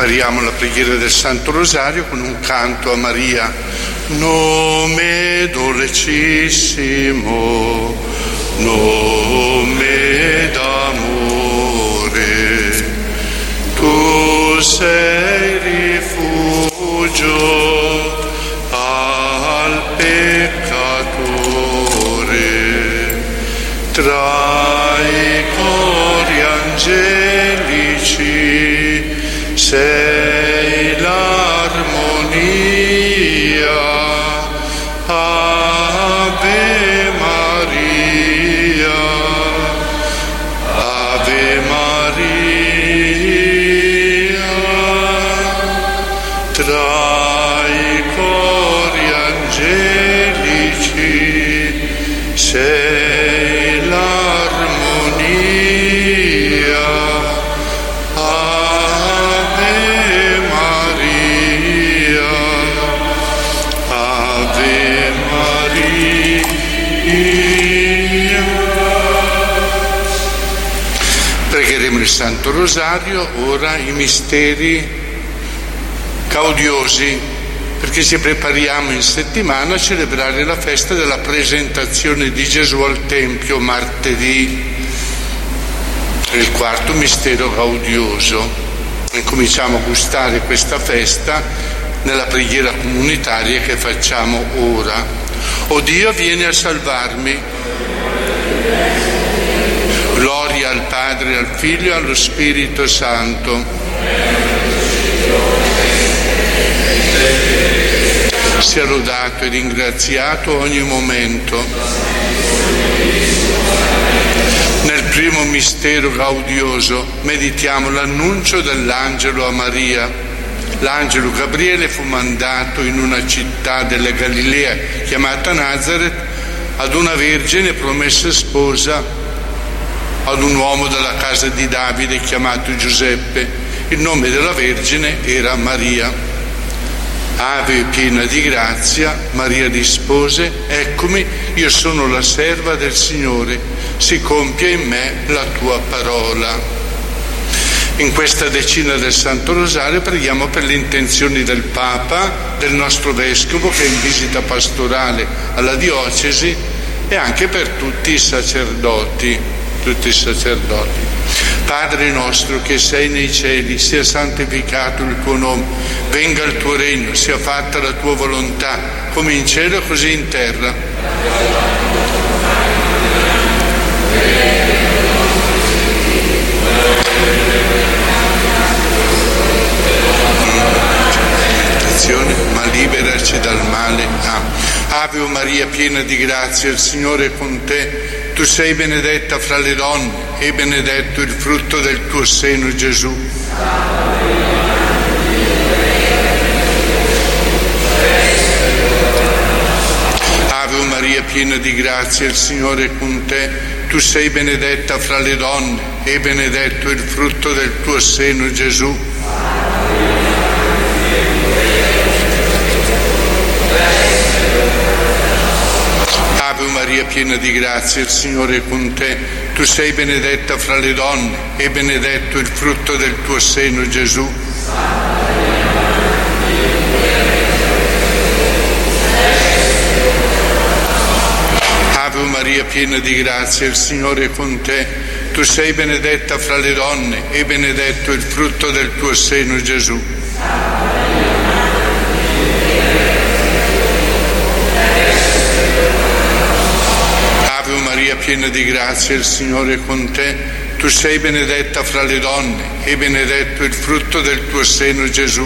Prepariamo la preghiera del Santo Rosario con un canto a Maria. Nome dolcissimo, nome d'amore, tu sei rifugio al peccatore, tra i cori angelici sei l'armonia. Ave Maria, Ave Maria, tra i cori angelici sei l'armonia. Ave Maria, Ave Maria. Pregheremo il Santo Rosario, ora i misteri gaudiosi, perché ci prepariamo in settimana a celebrare la festa della presentazione di Gesù al Tempio martedì, il quarto mistero gaudioso. E cominciamo a gustare questa festa nella preghiera comunitaria che facciamo ora. O Dio, vieni a salvarmi. Gloria al Padre, al Figlio e allo Spirito Santo. Sia lodato e ringraziato ogni momento. Nel primo mistero gaudioso meditiamo l'annuncio dell'angelo a Maria. L'angelo Gabriele fu mandato in una città della Galilea chiamata Nazareth ad una vergine promessa sposa ad un uomo della casa di Davide chiamato Giuseppe. Il nome della vergine era Maria. Ave piena di grazia, Maria rispose: eccomi, io sono la serva del Signore, si compia in me la tua parola. In questa decina del Santo Rosario preghiamo per le intenzioni del Papa, del nostro Vescovo che è in visita pastorale alla diocesi, e anche per tutti i sacerdoti. Padre nostro che sei nei cieli, sia santificato il tuo nome, venga il tuo regno, sia fatta la tua volontà, come in cielo così in terra. Ma liberaci dal male. Ave Maria, piena di grazia, il Signore è con te. Tu sei benedetta fra le donne e benedetto il frutto del tuo seno, Gesù. Ave Maria, piena di grazia, il Signore è con te. Tu sei benedetta fra le donne e benedetto il frutto del tuo seno, Gesù. Ave Maria, piena di grazia, il Signore è con te. Tu sei benedetta fra le donne e benedetto il frutto del tuo seno, Gesù. Ave Maria, piena di grazia, il Signore è con te. Tu sei benedetta fra le donne e benedetto il frutto del tuo seno, Gesù. Ave Maria, piena di grazia, il Signore è con te. Tu sei benedetta fra le donne e benedetto il frutto del tuo seno, Gesù.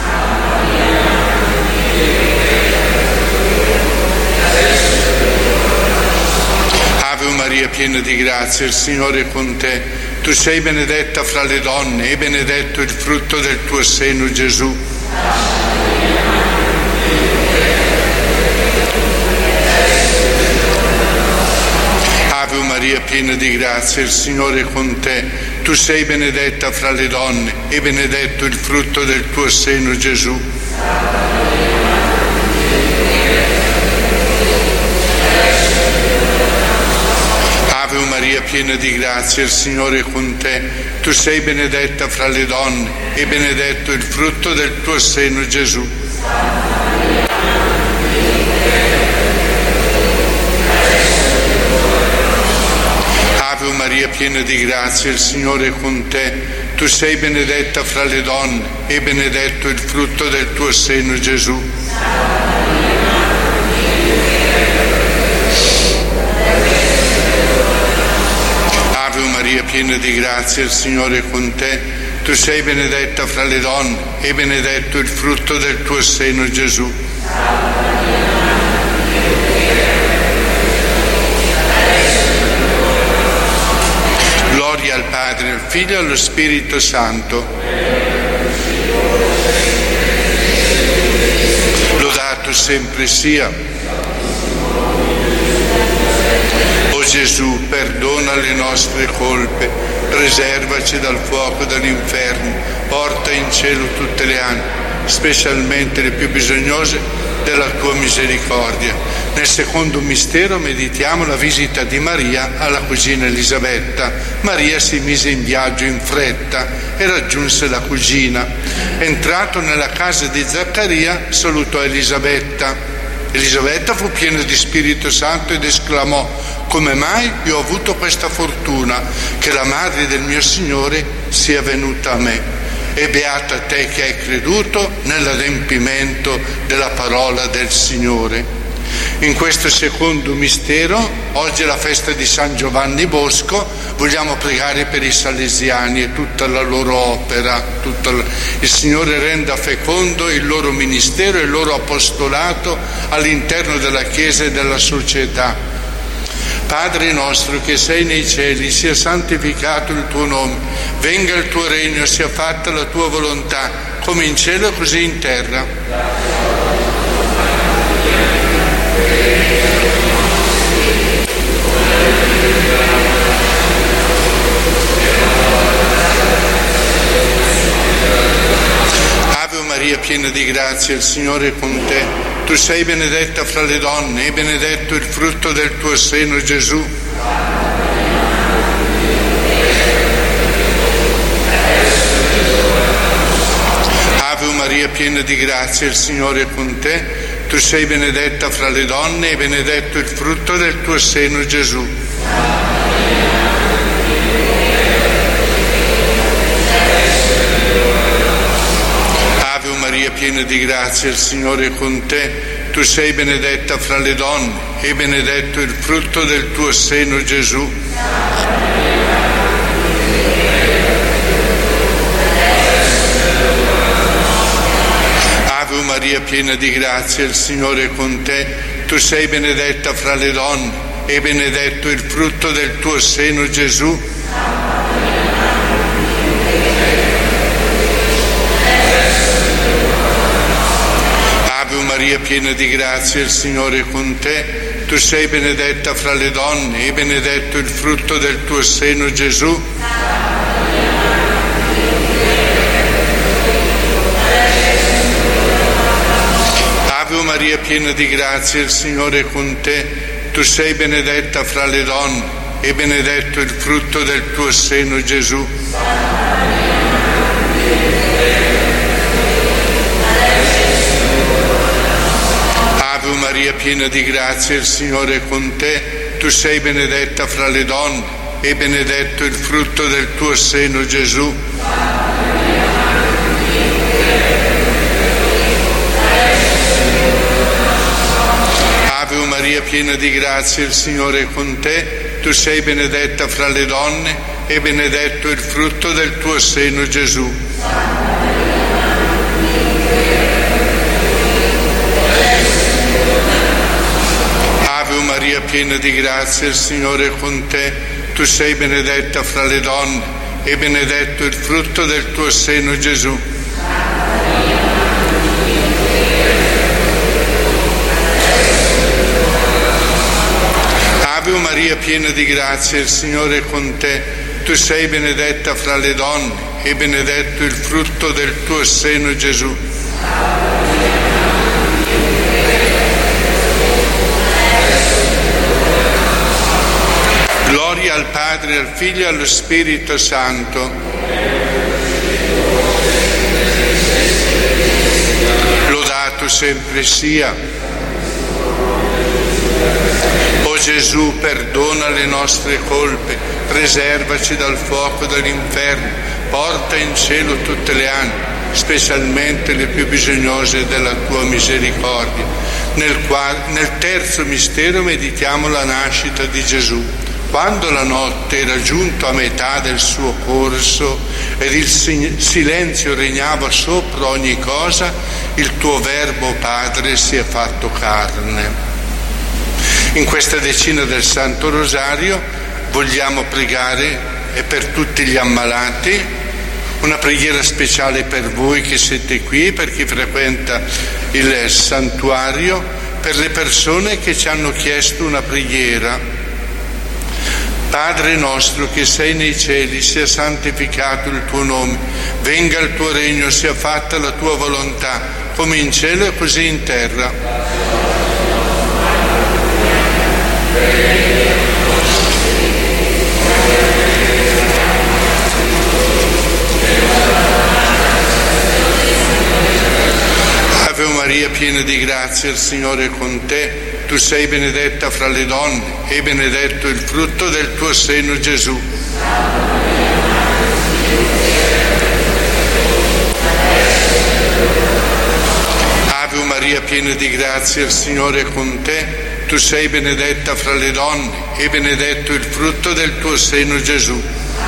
Ave Maria, piena di grazia, il Signore è con te. Tu sei benedetta fra le donne e benedetto il frutto del tuo seno, Gesù. Ave Maria, piena di grazia, il Signore è con te. Tu sei benedetta fra le donne e benedetto il frutto del tuo seno, Gesù. Ave Maria, piena di grazia, il Signore è con te. Tu sei benedetta fra le donne e benedetto il frutto del tuo seno, Gesù. Ave Maria, piena di grazia, il Signore è con te. Tu sei benedetta fra le donne e benedetto il frutto del tuo seno, Gesù. Ave Maria, piena di grazia, il Signore è con te. Tu sei benedetta fra le donne e benedetto il frutto del tuo seno, Gesù. Gloria al Padre, al Figlio e allo Spirito Santo. Lodato sempre sia. O Gesù, perdona le nostre colpe, preservaci dal fuoco dell'inferno, porta in cielo tutte le anime, specialmente le più bisognose della tua misericordia. Nel secondo mistero meditiamo la visita di Maria alla cugina Elisabetta. Maria si mise in viaggio in fretta e raggiunse la cugina. Entrato nella casa di Zaccaria, salutò Elisabetta. Elisabetta fu piena di Spirito Santo ed esclamò: come mai io ho avuto questa fortuna che la madre del mio Signore sia venuta a me? E beata te che hai creduto nell'adempimento della parola del Signore. In questo secondo mistero, oggi è la festa di San Giovanni Bosco, vogliamo pregare per i salesiani e tutta la loro opera. Il Signore renda fecondo il loro ministero e il loro apostolato all'interno della Chiesa e della società. Padre nostro che sei nei cieli, sia santificato il tuo nome, venga il tuo regno, sia fatta la tua volontà, come in cielo e così in terra. Ave Maria, piena di grazia, il Signore è con te. Tu sei benedetta fra le donne e benedetto il frutto del tuo seno, Gesù. Ave Maria, piena di grazia, il Signore è con te. Tu sei benedetta fra le donne e benedetto il frutto del tuo seno, Gesù. Ave Maria, piena di grazia, il Signore è con te. Tu sei benedetta fra le donne e benedetto il frutto del tuo seno, Gesù. Ave Maria, piena di grazia, il Signore è con te. Tu sei benedetta fra le donne e benedetto il frutto del tuo seno, Gesù. Ave Maria, piena di grazia, il Signore è con te. Tu sei benedetta fra le donne e benedetto il frutto del tuo seno, Gesù. Ave Maria, piena di grazia, il Signore è con te. Tu sei benedetta fra le donne e benedetto il frutto del tuo seno, Gesù. Ave Maria, piena di grazia, il Signore è con te. Tu sei benedetta fra le donne e benedetto il frutto del tuo seno, Gesù. Ave Maria, piena di grazia, il Signore è con te. Tu sei benedetta fra le donne e benedetto il frutto del tuo seno, Gesù. Ave Maria, piena di grazia, il Signore è con te. Tu sei benedetta fra le donne e benedetto il frutto del tuo seno, Gesù. Ave Maria, piena di grazia, il Signore è con te. Tu sei benedetta fra le donne e benedetto il frutto del tuo seno, Gesù. Gloria al Padre, al Figlio e allo Spirito Santo. sempre sia. O Gesù, perdona le nostre colpe, preservaci dal fuoco dell'inferno, porta in cielo tutte le anime, specialmente le più bisognose della tua misericordia. Nel terzo mistero meditiamo la nascita di Gesù. Quando la notte era giunto a metà del suo corso ed il silenzio regnava sopra ogni cosa, il tuo Verbo Padre si è fatto carne. In questa decina del Santo Rosario vogliamo pregare per tutti gli ammalati, una preghiera speciale per voi che siete qui, per chi frequenta il santuario, per le persone che ci hanno chiesto una preghiera. Padre nostro che sei nei cieli, sia santificato il tuo nome, venga il tuo regno, sia fatta la tua volontà, come in cielo e così in terra. Ave Maria, piena di grazia, il Signore è con te. Tu sei benedetta fra le donne e benedetto il frutto del tuo seno, Gesù. Ave Maria, piena di grazia, il Signore è con te. Tu sei benedetta fra le donne e benedetto il frutto del tuo seno, Gesù.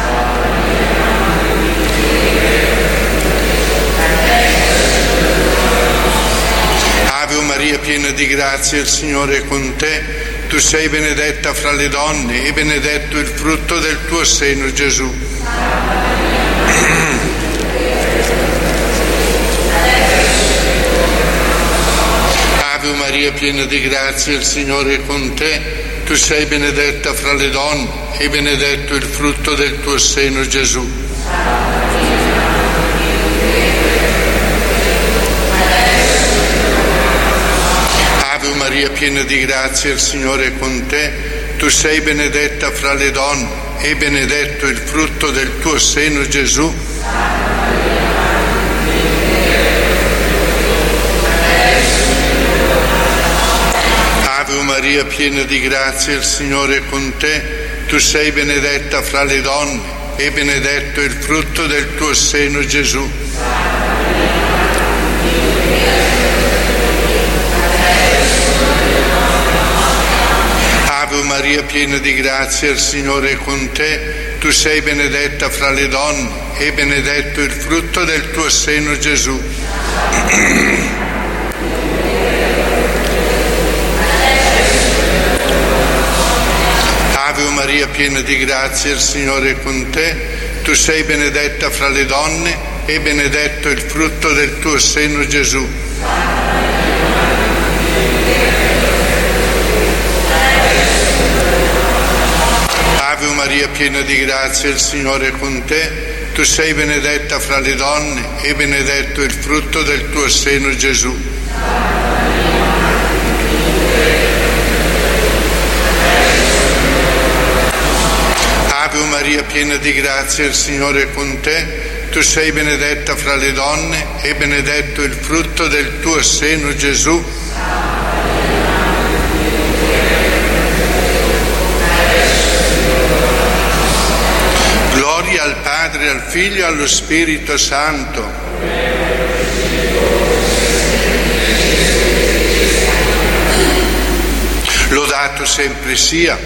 Ave Maria, piena di grazia, il Signore è con te. Tu sei benedetta fra le donne e benedetto il frutto del tuo seno, Gesù. Ave Maria, piena di grazia, il Signore è con te. Tu sei benedetta fra le donne e benedetto il frutto del tuo seno, Gesù. Ave Maria, piena di grazia, il Signore è con te. Tu sei benedetta fra le donne e benedetto il frutto del tuo seno, Gesù. Ave Maria, piena di grazia, il Signore è con te. Tu sei benedetta fra le donne e benedetto il frutto del tuo seno, Gesù. Ave Maria, piena di grazia, il Signore è con te. Tu sei benedetta fra le donne e benedetto il frutto del tuo seno, Gesù. Ave Maria, piena di grazia, il Signore è con te. Tu sei benedetta fra le donne e benedetto il frutto del tuo seno, Gesù. Ave Maria, piena di grazia, il Signore è con te. Tu sei benedetta fra le donne e benedetto il frutto del tuo seno, Gesù. Ave Maria, piena di grazia, il Signore è con te. Tu sei benedetta fra le donne e benedetto il frutto del tuo seno, Gesù. Gloria al Padre, al Figlio e allo Spirito Santo. Lodato sempre sia.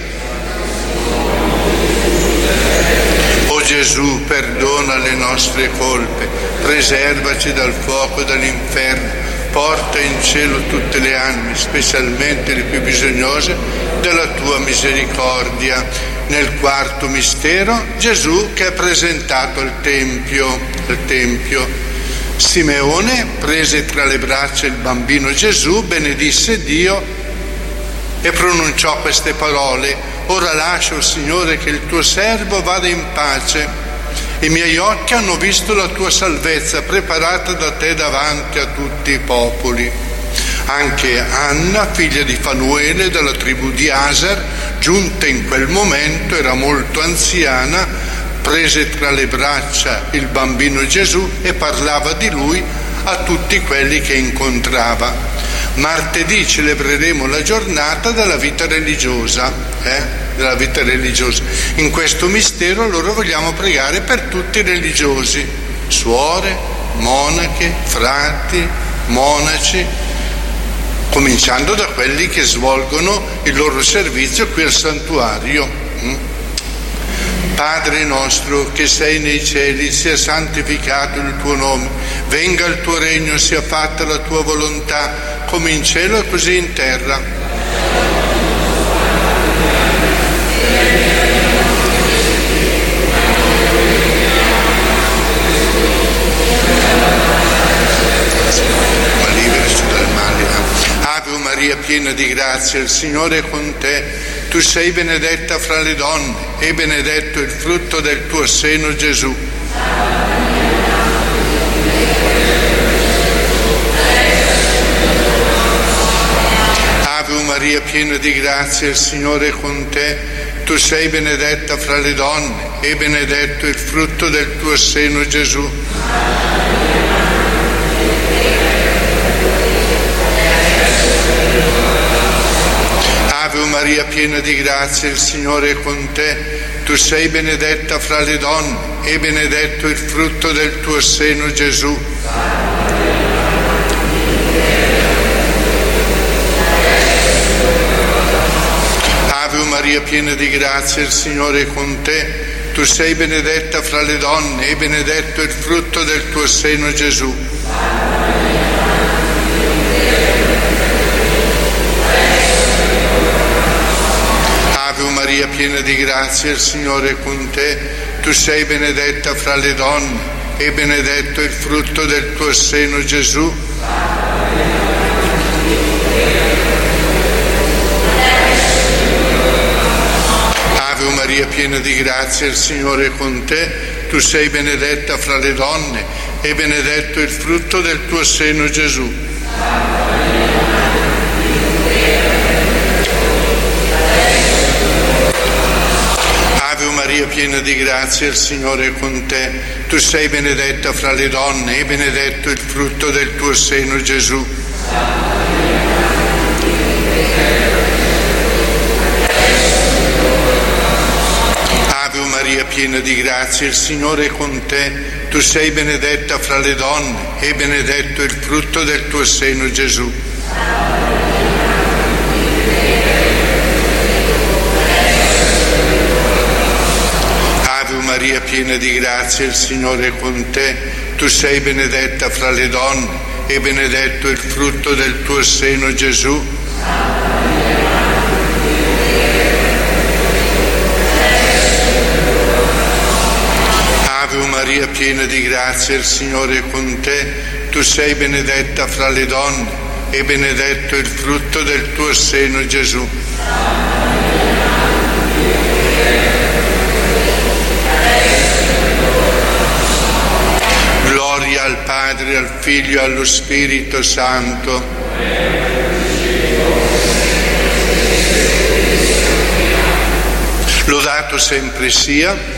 O Gesù, perdona le nostre colpe, preservaci dal fuoco dell'inferno, porta in cielo tutte le anime, specialmente le più bisognose della tua misericordia. Nel quarto mistero, Gesù che è presentato al Tempio. Simeone prese tra le braccia il bambino Gesù, benedisse Dio e pronunciò queste parole: ora lascia, o Signore, che il tuo servo vada in pace. I miei occhi hanno visto la tua salvezza, preparata da te davanti a tutti i popoli. Anche Anna, figlia di Fanuele, della tribù di Aser, giunta in quel momento, era molto anziana, prese tra le braccia il bambino Gesù e parlava di lui a tutti quelli che incontrava. Martedì celebreremo la giornata della vita religiosa, In questo mistero allora vogliamo pregare per tutti i religiosi, suore, monache, frati, monaci, cominciando da quelli che svolgono il loro servizio qui al santuario. Padre nostro che sei nei cieli, sia santificato il tuo nome, venga il tuo regno, sia fatta la tua volontà, come in cielo e così in terra. Ma liberaci dal male. Ave Maria, piena di grazia, il Signore è con te. Tu sei benedetta fra le donne e benedetto il frutto del tuo seno, Gesù. Ave Maria, piena di grazia, il Signore è con te. Tu sei benedetta fra le donne e benedetto il frutto del tuo seno, Gesù. Ave Maria, piena di grazia, il Signore è con te. Tu sei benedetta fra le donne e benedetto il frutto del tuo seno, Gesù. Ave Maria, piena di grazia, il Signore è con te. Tu sei benedetta fra le donne e benedetto il frutto del tuo seno, Gesù. Ave Maria, piena di grazia, il Signore è con te. Tu sei benedetta fra le donne e benedetto il frutto del tuo seno, Gesù. Ave Maria, piena di grazia, il Signore è con te. Tu sei benedetta fra le donne e benedetto il frutto del tuo seno, Gesù. Ave Maria, piena di grazia, il Signore è con te. Tu sei benedetta fra le donne e benedetto il frutto del tuo seno, Gesù. Ave Maria, piena di grazia, il Signore è con te. Tu sei benedetta fra le donne e benedetto il frutto del tuo seno, Gesù. Ave Maria, piena di grazia, il Signore è con te. Tu sei benedetta fra le donne e benedetto il frutto del tuo seno, Gesù. Ave Maria, piena di grazia, il Signore è con te. Tu sei benedetta fra le donne e benedetto il frutto del tuo seno, Gesù. Gloria al Padre, al Figlio e allo Spirito Santo. Lodato sempre sia.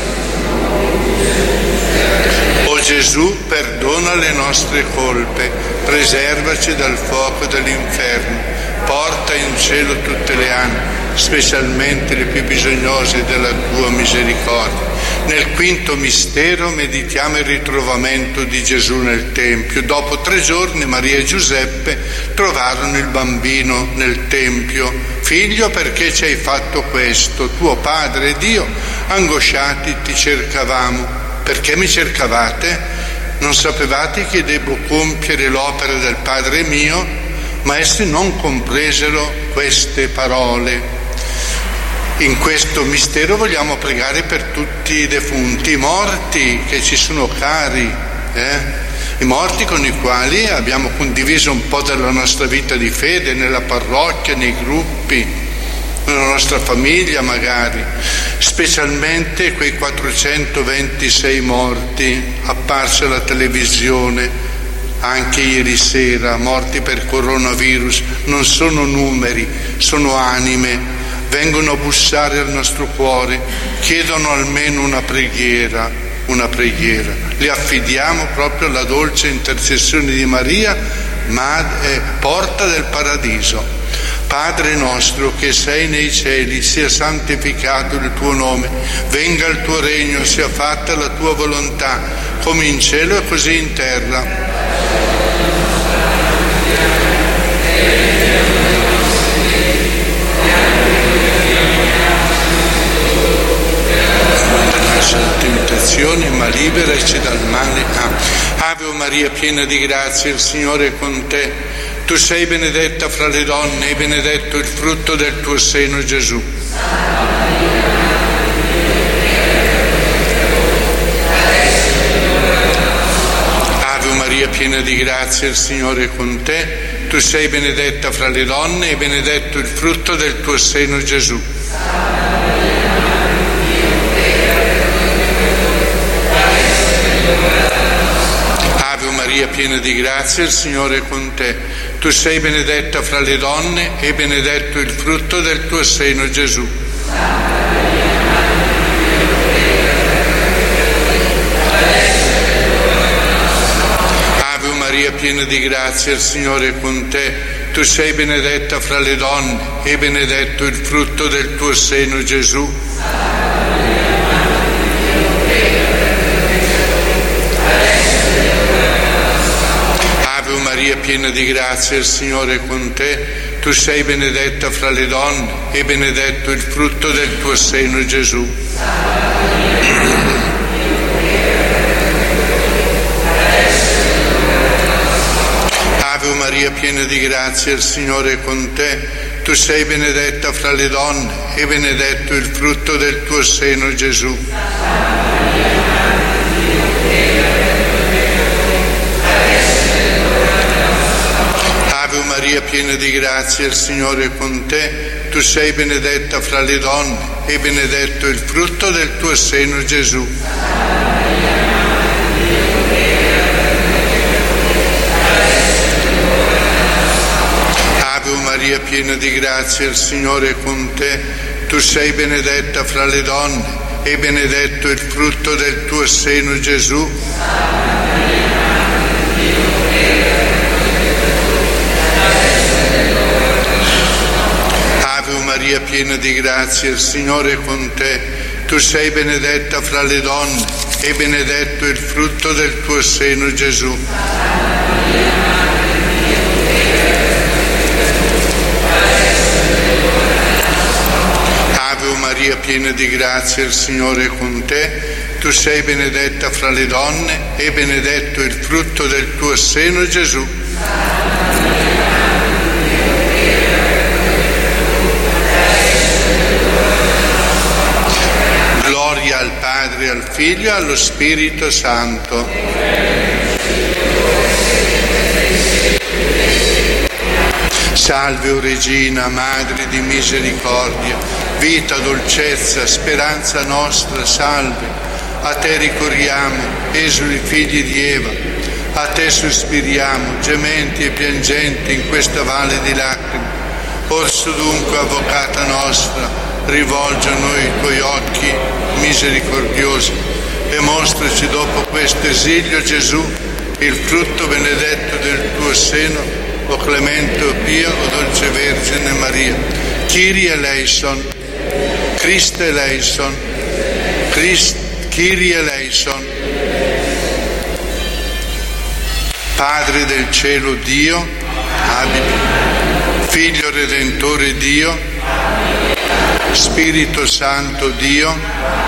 O Gesù, perdona le nostre colpe, preservaci dal fuoco dell'inferno, porta in cielo tutte le anime, specialmente le più bisognose della tua misericordia. Nel quinto mistero meditiamo il ritrovamento di Gesù nel Tempio. Dopo 3 giorni Maria e Giuseppe trovarono il bambino nel Tempio. Figlio, perché ci hai fatto questo? Tuo padre ed io, angosciati, ti cercavamo. Perché mi cercavate? Non sapevate che devo compiere l'opera del Padre mio? Ma essi non compresero queste parole. In questo mistero vogliamo pregare per tutti i defunti, i morti che ci sono cari, i morti con i quali abbiamo condiviso un po' della nostra vita di fede, nella parrocchia, nei gruppi, nella nostra famiglia magari, specialmente quei 426 morti apparsi alla televisione anche ieri sera, morti per coronavirus. Non sono numeri, sono anime, vengono a bussare al nostro cuore, chiedono almeno una preghiera. Li affidiamo proprio alla dolce intercessione di Maria porta del paradiso. Padre nostro che sei nei cieli, sia santificato il tuo nome, venga il tuo regno, sia fatta la tua volontà, come in cielo e così in terra. Dalle tentazioni, ma liberaci dal male. Ave Maria, piena di grazia, il Signore è con te. Tu sei benedetta fra le donne e benedetto il frutto del tuo seno, Gesù. Ave Maria, piena di grazia, il Signore è con te. Tu sei benedetta fra le donne e benedetto il frutto del tuo seno, Gesù. Ave Maria, piena di grazia, il Signore è con te. Tu sei benedetta fra le donne e benedetto il frutto del tuo seno, Gesù. Ave Maria, piena di grazia, il Signore è con te. Tu sei benedetta fra le donne e benedetto il frutto del tuo seno, Gesù. Ave Maria, piena di grazia, il Signore è con te. Tu sei benedetta fra le donne e benedetto il frutto del tuo seno, Gesù. Ave Maria, piena di grazia, il Signore è con te. Tu sei benedetta fra le donne e benedetto il frutto del tuo seno, Gesù. Ave Maria, piena di grazia, il Signore è con te. Tu sei benedetta fra le donne e benedetto il frutto del tuo seno, Gesù. Ave Maria, piena di grazia, il Signore è con te. Tu sei benedetta fra le donne e benedetto il frutto del tuo seno, Gesù. Ave Maria, piena di grazia, il Signore è con te. Tu sei benedetta fra le donne e benedetto il frutto del tuo seno, Gesù. Ave Maria, piena di grazia, il Signore è con te. Tu sei benedetta fra le donne e benedetto il frutto del tuo seno, Gesù. Gloria al Padre, al Figlio e allo Spirito Santo. Salve, o Regina, Madre di misericordia, vita, dolcezza, speranza nostra, salve. A te ricorriamo, esuli figli di Eva, a te sospiriamo, gementi e piangenti in questa valle di lacrime. Orso dunque, avvocata nostra, rivolgi a noi i tuoi occhi misericordiosi e mostraci dopo questo esilio, Gesù, il frutto benedetto del tuo seno, o clemente, o pia, o dolce Vergine Maria. Kyrie eleison, Christe eleison, Kyrie eleison. Padre del cielo Dio, Figlio Redentore Dio, Spirito Santo Dio,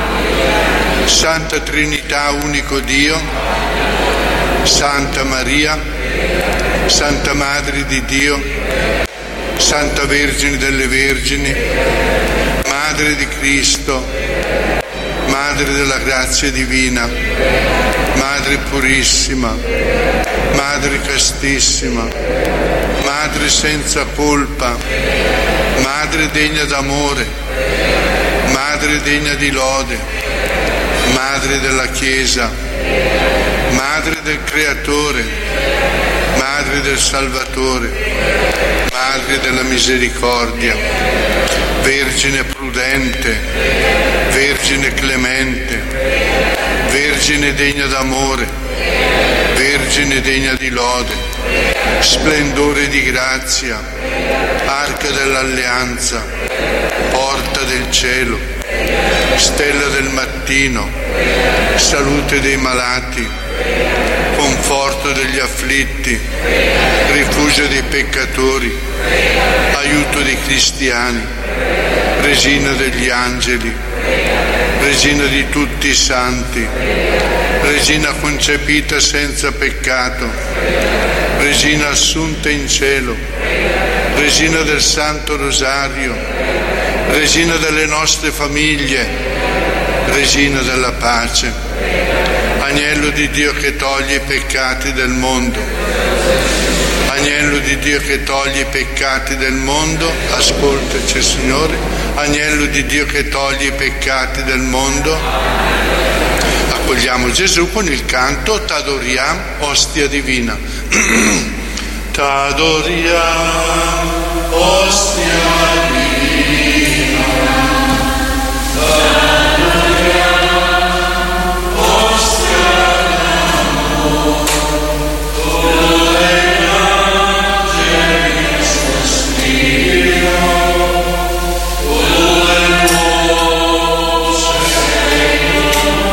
Santa Trinità unico Dio, Santa Maria, Santa Madre di Dio, Santa Vergine delle Vergini, Madre di Cristo, Madre della grazia divina, Madre purissima, Madre castissima, Madre senza colpa, Madre degna d'amore, Madre degna di lode, Madre della Chiesa, Madre del Creatore, Madre del Salvatore, Madre della Misericordia, Vergine prudente, Vergine clemente, Vergine degna d'amore, Vergine degna di lode, splendore di grazia, arca dell'alleanza, porta del cielo, stella del mattino, salute dei malati, conforto degli afflitti, rifugio dei peccatori, aiuto dei cristiani, regina degli angeli, regina di tutti i santi, regina concepita senza peccato, regina assunta in cielo, regina del Santo Rosario, regina delle nostre famiglie, regina della pace, agnello di Dio che toglie i peccati del mondo, agnello di Dio che toglie i peccati del mondo, ascoltaci Signore, agnello di Dio che toglie i peccati del mondo. Accogliamo Gesù con il canto T'adoriam, ostia divina. T'adoriam, ostia divina. T'adoriam, ostia d'amor. Tu dei angeli sospiro. Tu del tuo Signore.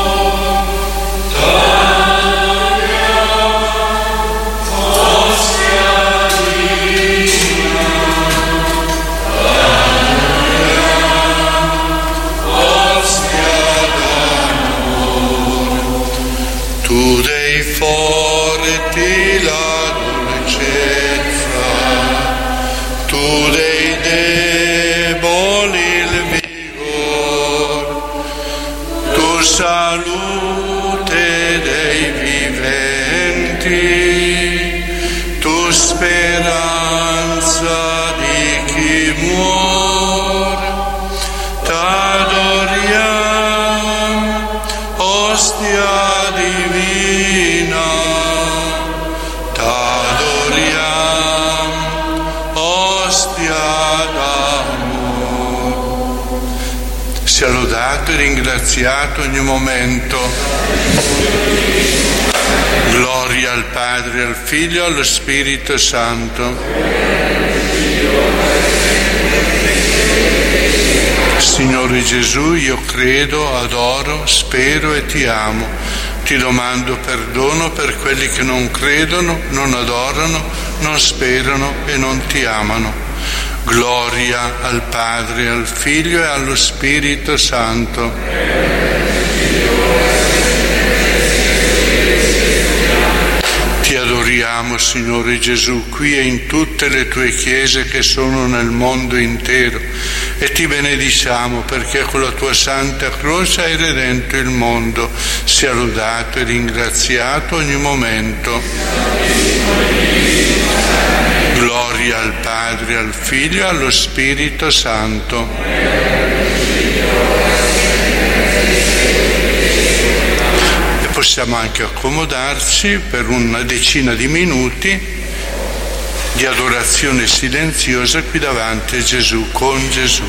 Tu dei forti la dolcezza, tu dei deboli il vigor, tu salute dei viventi, tu speranza di chi muore, t'adoriam, ostia divina, t'adoriam, ostia d'amore. Sia lodato e ringraziato ogni momento. Gloria al Padre, al Figlio e allo Spirito Santo. Signore Gesù, io credo, adoro, spero e ti amo. Ti domando perdono per quelli che non credono, non adorano, non sperano e non ti amano. Gloria al Padre, al Figlio e allo Spirito Santo. Ti adoriamo, Signore Gesù, qui e in tutte le tue chiese che sono nel mondo intero, e ti benediciamo perché con la tua santa croce hai redento il mondo. Sia lodato e ringraziato ogni momento. Gloria al Padre, al Figlio e allo Spirito Santo. Possiamo anche accomodarci per una decina di minuti di adorazione silenziosa qui davanti a Gesù, con Gesù.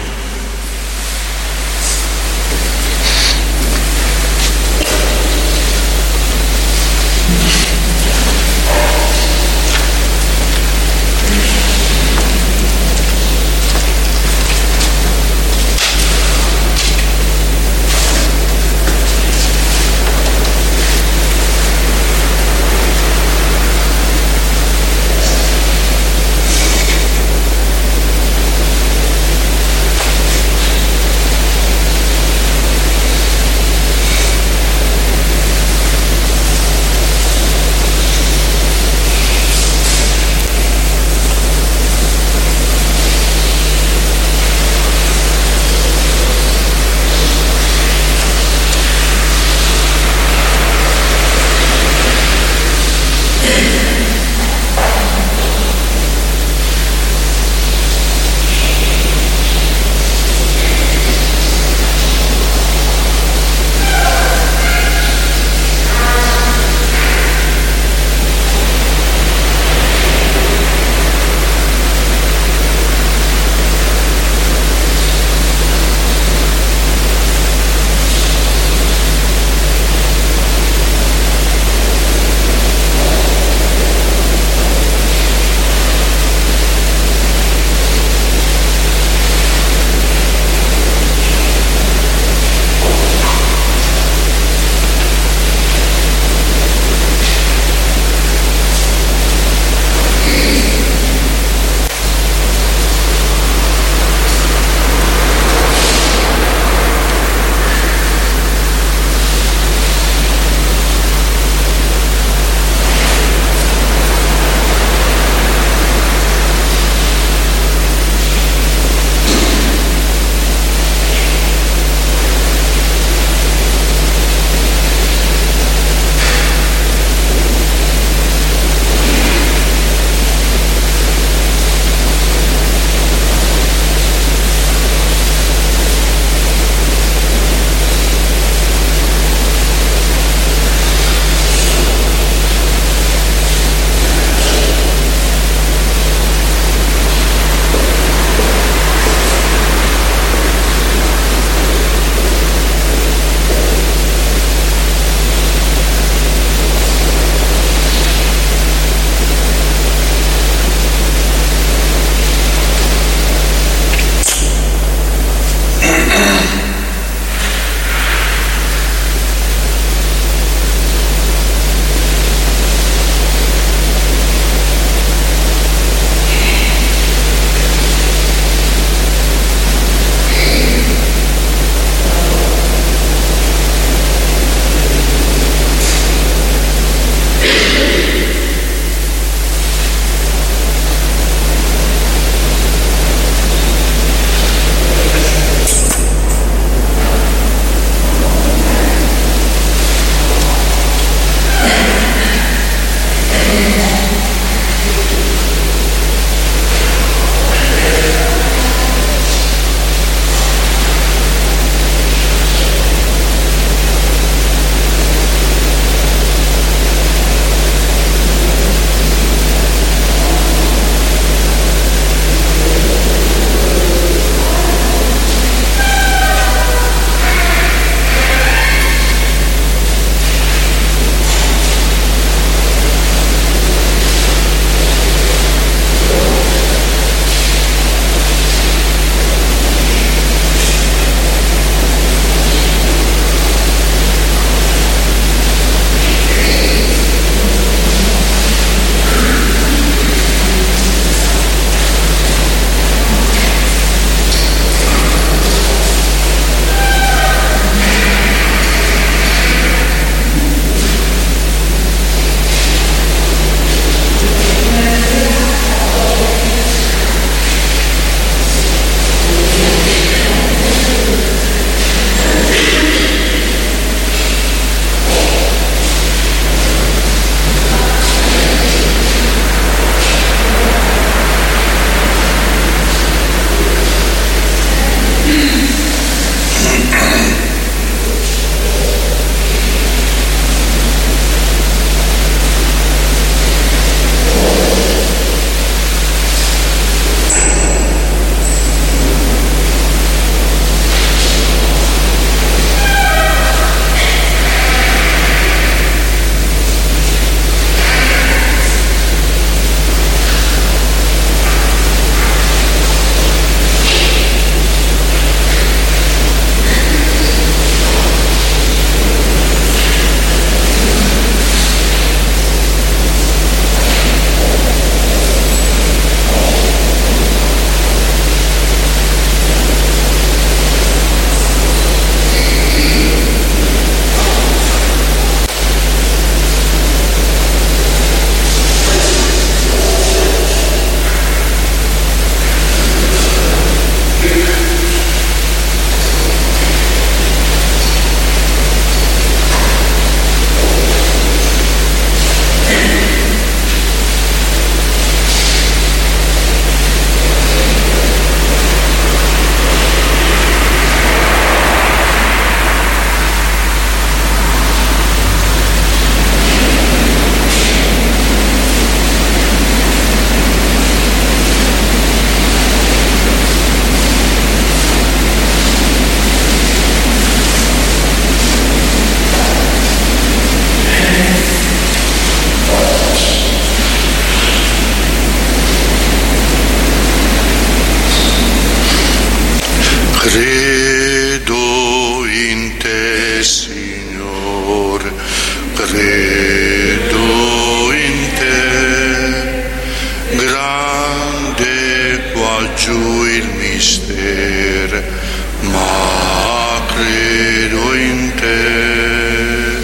giù il mistero, ma credo in te.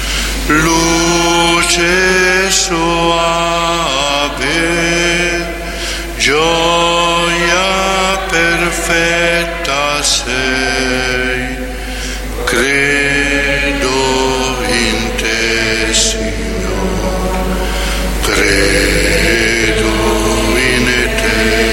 Luce soave, gioia perfetta sei, credo in te, Signore, credo in te.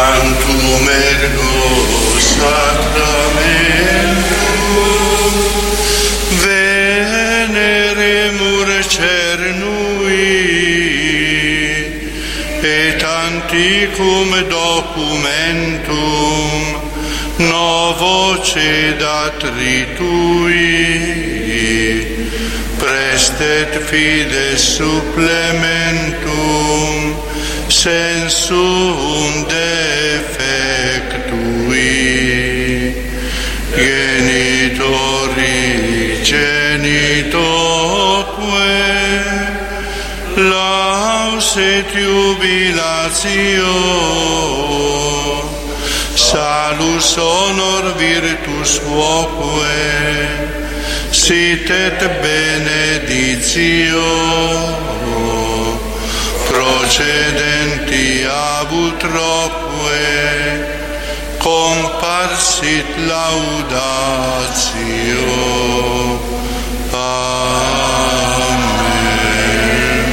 tantum ergo sacramentum veneremur cernui et antiquum documentum novo cedat ritui prestet fides supplementum sensum defectui genitori genitoque laus et jubilatio salus honor virtus voque sit et beneditio procedenti ab utroque comparsit laudatio. Amen.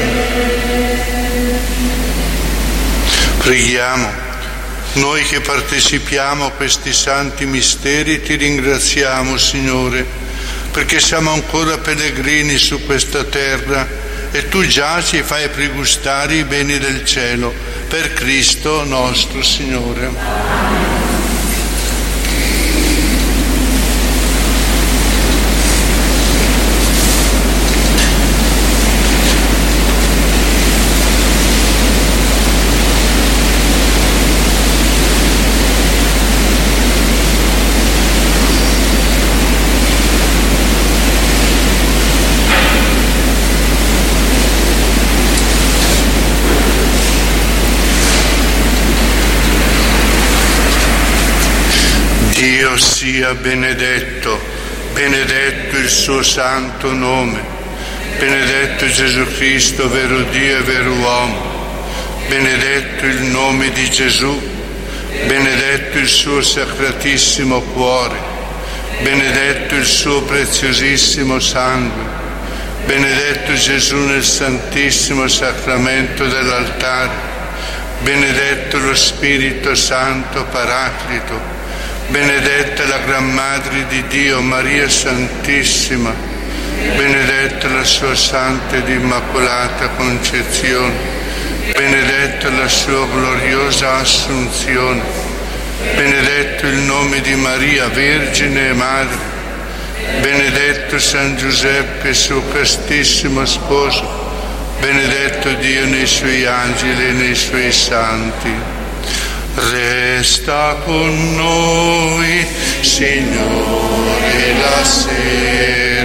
Preghiamo. Noi che partecipiamo a questi santi misteri ti ringraziamo, Signore, perché siamo ancora pellegrini su questa terra e tu già ci fai pregustare i beni del cielo, per Cristo nostro Signore. Dio sia benedetto, benedetto il suo santo nome, benedetto Gesù Cristo, vero Dio e vero uomo, benedetto il nome di Gesù, benedetto il suo sacratissimo cuore, benedetto il suo preziosissimo sangue, benedetto Gesù nel santissimo sacramento dell'altare, benedetto lo Spirito Santo Paraclito, benedetta la Gran Madre di Dio, Maria Santissima, benedetta la sua Santa ed Immacolata Concezione, benedetta la sua gloriosa Assunzione, benedetto il nome di Maria, Vergine e Madre, benedetto San Giuseppe, suo castissimo sposo, benedetto Dio nei suoi angeli e nei suoi santi. Resta con noi, Signore, la sera.